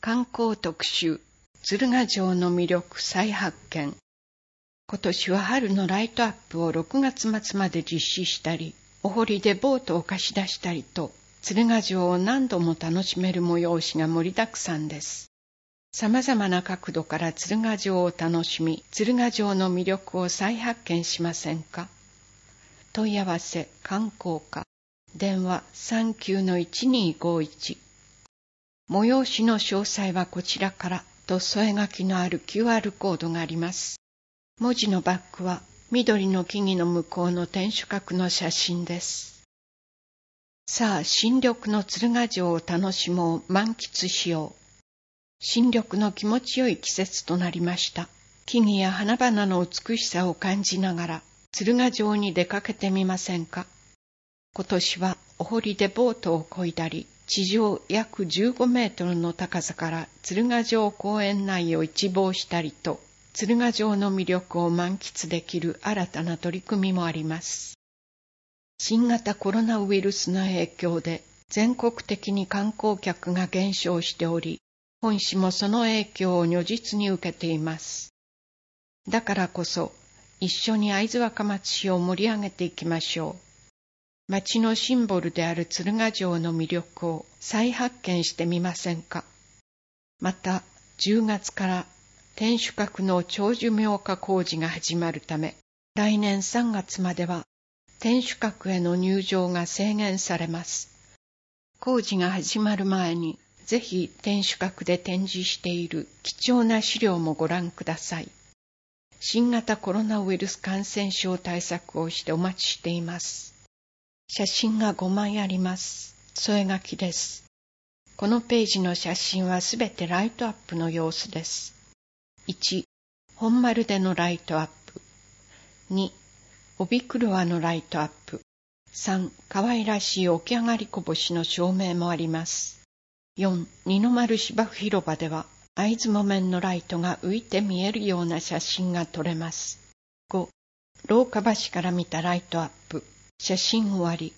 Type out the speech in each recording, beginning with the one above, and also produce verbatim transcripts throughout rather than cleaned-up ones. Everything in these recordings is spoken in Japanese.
観光特集、鶴ヶ城の魅力再発見。今年は春のライトアップをろくがつ末まで実施したり、お堀でボートを貸し出したりと、鶴ヶ城を何度も楽しめる催しが盛りだくさんです。様々な角度から鶴ヶ城を楽しみ、鶴ヶ城の魅力を再発見しませんか？問い合わせ観光課、電話 さんきゅうのいちにーごいち。催しの詳細はこちらからと添え書きのある キューアール コードがあります。文字のバックは緑の木々の向こうの天守閣の写真です。さあ、新緑の鶴ヶ城を楽しもう、満喫しよう。新緑の気持ちよい季節となりました。木々や花々の美しさを感じながら鶴ヶ城に出かけてみませんか？今年はお堀でボートを漕いだり、地上約じゅうごメートルの高さから鶴ヶ城公園内を一望したりと、鶴ヶ城の魅力を満喫できる新たな取り組みもあります。新型コロナウイルスの影響で全国的に観光客が減少しており、本市もその影響を如実に受けています。だからこそ、一緒に会津若松市を盛り上げていきましょう。町のシンボルである鶴ヶ城の魅力を再発見してみませんか？また、じゅうがつから天守閣の長寿廟化工事が始まるため、来年さんがつまでは天守閣への入場が制限されます。工事が始まる前に、ぜひ天守閣で展示している貴重な資料もご覧ください。新型コロナウイルス感染症対策をしてお待ちしています。写真がごまいあります。添え書きです。このページの写真はすべてライトアップの様子です。いち. 本丸でのライトアップ。に. 帯黒輪のライトアップ。さん. 可愛らしい起き上がりこぼしの照明もあります。よん. 二の丸芝生広場では会津木綿のライトが浮いて見えるような写真が撮れます。ご. 廊下橋から見たライトアップ。写真終わり。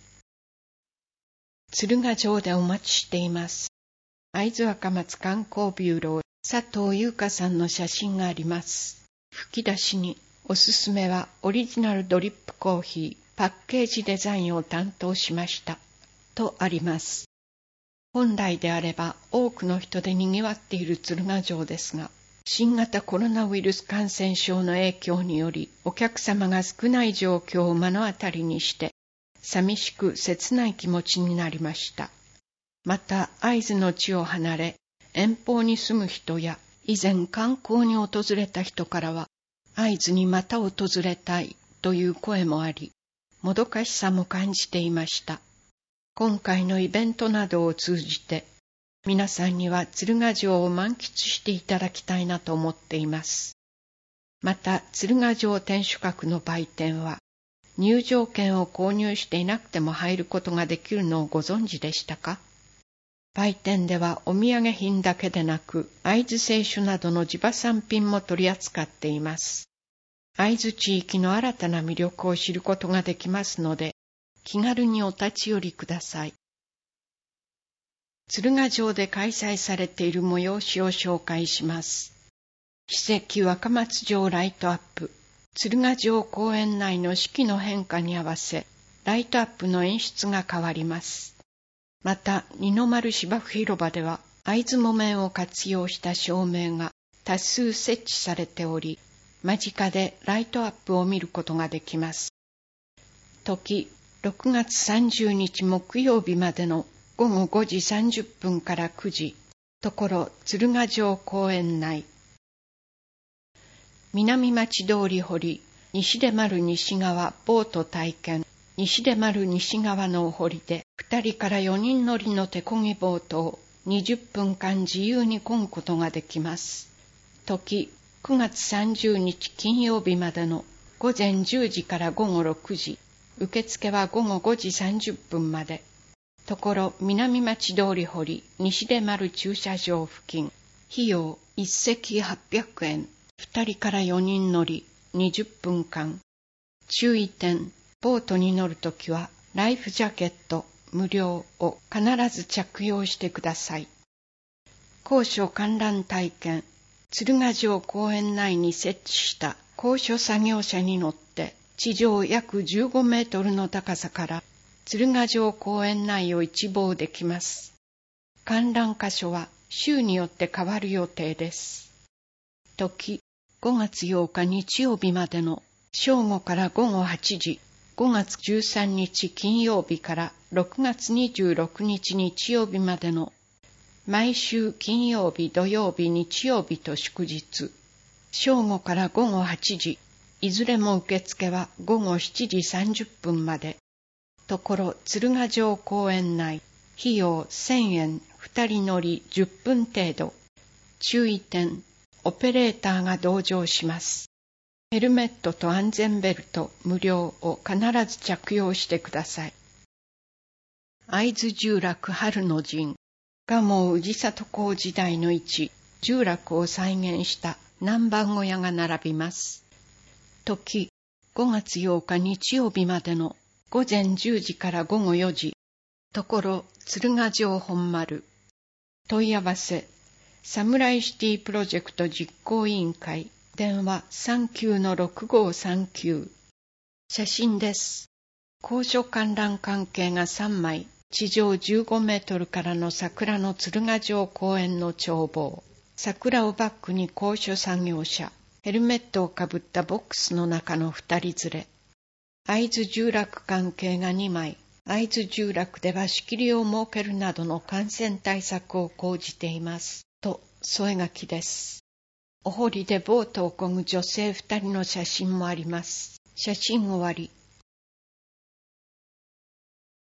鶴ヶ城でお待ちしています。会津若松観光ビューロー佐藤優香さんの写真があります。吹き出しにおすすめはオリジナルドリップコーヒーパッケージデザインを担当しましたとあります。本来であれば多くの人で賑わっている鶴ヶ城ですが、新型コロナウイルス感染症の影響によりお客様が少ない状況を目の当たりにして寂しく切ない気持ちになりました。また会津の地を離れ遠方に住む人や以前観光に訪れた人からは会津にまた訪れたいという声もあり、もどかしさも感じていました。今回のイベントなどを通じて皆さんには鶴ヶ城を満喫していただきたいなと思っています。また鶴ヶ城天守閣の売店は入場券を購入していなくても入ることができるのをご存知でしたか？売店ではお土産品だけでなく会津製酒などの地場産品も取り扱っています。会津地域の新たな魅力を知ることができますので気軽にお立ち寄りください。鶴ヶ城で開催されている催しを紹介します。史跡若松城ライトアップ。鶴ヶ城公園内の四季の変化に合わせ、ライトアップの演出が変わります。また、二の丸芝生広場では、会津木綿を活用した照明が多数設置されており、間近でライトアップを見ることができます。時、ろくがつさんじゅうにち木曜日までのごごごじさんじゅっぷんからくじ、ところ鶴ヶ城公園内。南町通り堀、西出丸西側ボート体験、西出丸西側のお堀でふたりからよにん乗りの手漕ぎボートをにじゅっぷんかん自由に漕ぐことができます。時、くがつさんじゅうにち金曜日までのごぜんじゅうじからごごろくじ、受付はごごごじさんじゅっぷんまで。ところ南町通り堀西出丸駐車場付近、費用いっせきはっぴゃくえん、ふたりからよにん乗りにじゅっぷんかん。注意点、ボートに乗るときはライフジャケット無料を必ず着用してください。 高所観覧体験、鶴ヶ城公園内に設置した高所作業車に乗って地上約じゅうごメートルの高さから鶴ヶ城公園内を一望できます。観覧箇所は週によって変わる予定です。時、ごがつようか日曜日までの正午からごごはちじ、ごがつじゅうさんにち金曜日からろくがつにじゅうろくにち日曜日までの毎週金曜日、土曜日、日曜日と祝日、正午からごごはちじ、いずれも受付はごごしちじさんじゅっぷんまで。ところ鶴ヶ城公園内、費用せんえん、二人乗りじゅっぷん程度。注意点、オペレーターが同乗します。ヘルメットと安全ベルト無料を必ず着用してください。会津集落春の陣、蒲生氏里公時代の一集落を再現した南蛮小屋が並びます。時、ごがつようか日曜日までのごぜんじゅうじからごごよじ。ところ鶴ヶ城本丸。問い合わせ、サムライシティプロジェクト実行委員会。電話 さんきゅうのろくごさんきゅう。写真です。高所観覧関係がさんまい、地上じゅうごメートルからの桜の鶴ヶ城公園の眺望。桜をバックに高所作業車。ヘルメットをかぶったボックスの中の二人連れ。会津集落関係がにまい。会津集落では仕切りを設けるなどの感染対策を講じています。と添え書きです。お堀でボートを漕ぐ女性二人の写真もあります。写真終わり。